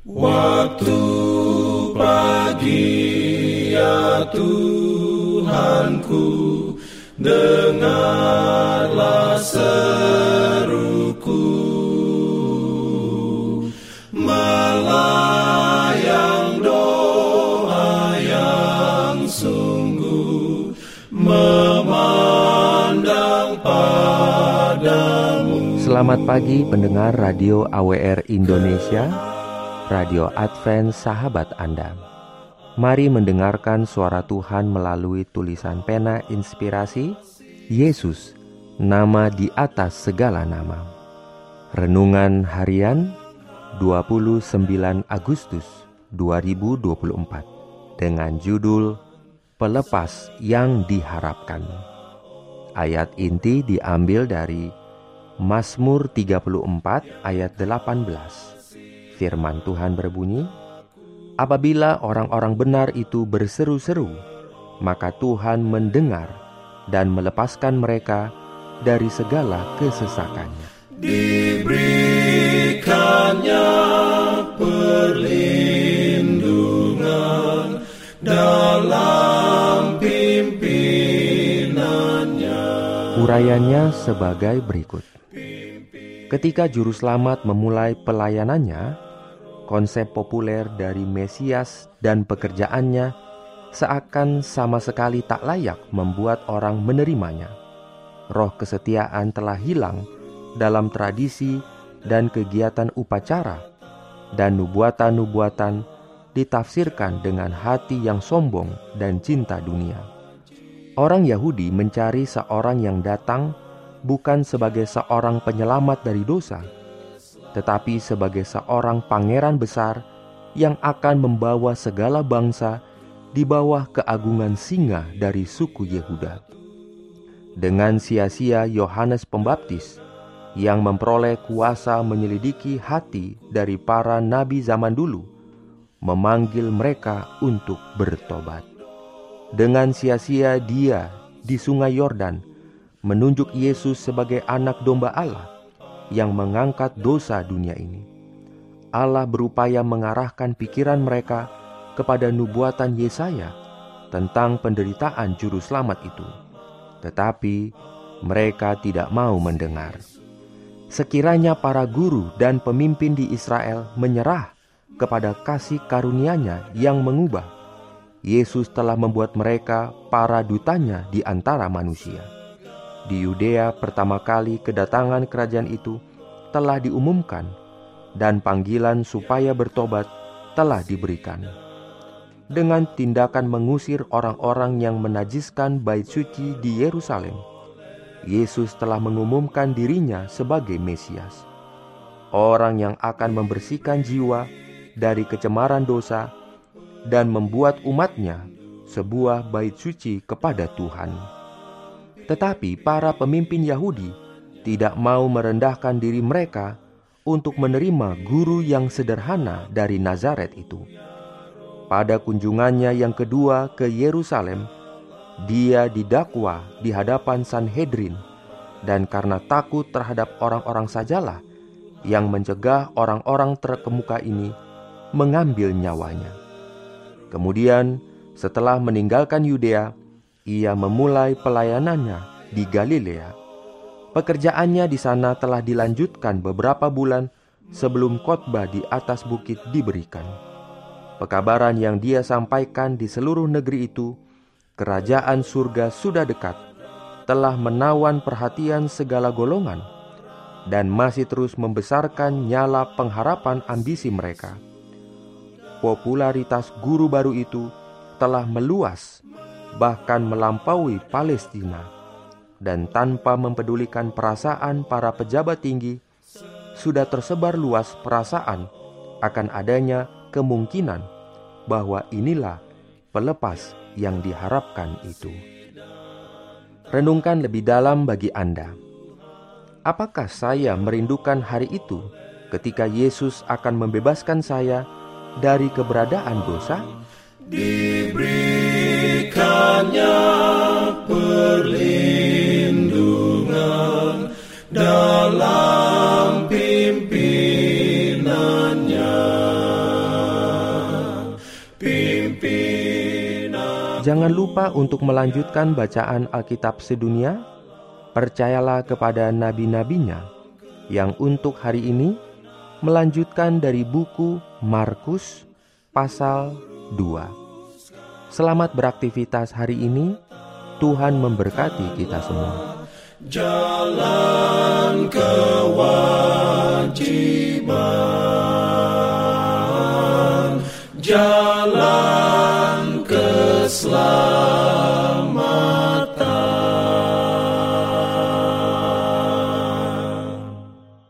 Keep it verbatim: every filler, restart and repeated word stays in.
Waktu pagi ya Tuhanku, dengarlah seruku, melayang doa yang sungguh, memandang padamu. Selamat pagi pendengar Radio A W R Indonesia, Radio Advent sahabat Anda. Mari mendengarkan suara Tuhan melalui tulisan pena inspirasi Yesus, nama di atas segala nama. Renungan harian dua puluh sembilan Agustus dua ribu dua puluh empat dengan judul Pelepas yang Diharapkan. Ayat inti diambil dari Mazmur tiga puluh empat ayat delapan belas. Firman Tuhan berbunyi, apabila orang-orang benar itu berseru-seru, maka Tuhan mendengar dan melepaskan mereka dari segala kesesakannya. Diberikannya perlindungan dalam pimpinannya. Urayanya sebagai berikut. Ketika Juru Selamat memulai pelayanannya, konsep populer dari Mesias dan pekerjaannya seakan sama sekali tak layak membuat orang menerimanya. Roh kesetiaan telah hilang dalam tradisi dan kegiatan upacara, dan nubuatan-nubuatan ditafsirkan dengan hati yang sombong dan cinta dunia. Orang Yahudi mencari seorang yang datang bukan sebagai seorang penyelamat dari dosa, tetapi sebagai seorang pangeran besar yang akan membawa segala bangsa di bawah keagungan singa dari suku Yehuda. Dengan sia-sia Yohanes Pembaptis yang memperoleh kuasa menyelidiki hati dari para nabi zaman dulu, memanggil mereka untuk bertobat. Dengan sia-sia dia di sungai Yordan menunjuk Yesus sebagai anak domba Allah yang mengangkat dosa dunia ini. Allah berupaya mengarahkan pikiran mereka kepada nubuatan Yesaya tentang penderitaan Juru Selamat itu. Tetapi mereka tidak mau mendengar. Sekiranya para guru dan pemimpin di Israel menyerah kepada kasih karunia-Nya yang mengubah, Yesus telah membuat mereka para dutanya di antara manusia. Di Yudea pertama kali kedatangan kerajaan itu telah diumumkan, dan panggilan supaya bertobat telah diberikan. Dengan tindakan mengusir orang-orang yang menajiskan bait suci di Yerusalem, Yesus telah mengumumkan dirinya sebagai Mesias, orang yang akan membersihkan jiwa dari kecemaran dosa dan membuat umatnya sebuah bait suci kepada Tuhan. Tetapi para pemimpin Yahudi tidak mau merendahkan diri mereka untuk menerima guru yang sederhana dari Nazaret itu. Pada kunjungannya yang kedua ke Yerusalem, dia didakwa di hadapan Sanhedrin, dan karena takut terhadap orang-orang sajalah yang mencegah orang-orang terkemuka ini mengambil nyawanya. Kemudian setelah meninggalkan Yudea, ia memulai pelayanannya di Galilea. Pekerjaannya di sana telah dilanjutkan beberapa bulan sebelum khotbah di atas bukit diberikan. Pekabaran yang dia sampaikan di seluruh negeri itu, kerajaan surga sudah dekat, telah menawan perhatian segala golongan, dan masih terus membesarkan nyala pengharapan ambisi mereka. Popularitas guru baru itu telah meluas, bahkan melampaui Palestina, dan tanpa mempedulikan perasaan para pejabat tinggi, sudah tersebar luas perasaan akan adanya kemungkinan bahwa inilah pelepas yang diharapkan itu. Renungkan lebih dalam bagi Anda. Apakah saya merindukan hari itu ketika Yesus akan membebaskan saya dari keberadaan dosa? Diberikannya perlindungan dalam pimpinannya. Jangan lupa untuk melanjutkan bacaan Alkitab sedunia. Percayalah kepada nabi-nabinya yang untuk hari ini melanjutkan dari buku Markus pasal dua. Selamat beraktivitas hari ini. Tuhan memberkati kita semua. Jalan kewajiban, jalan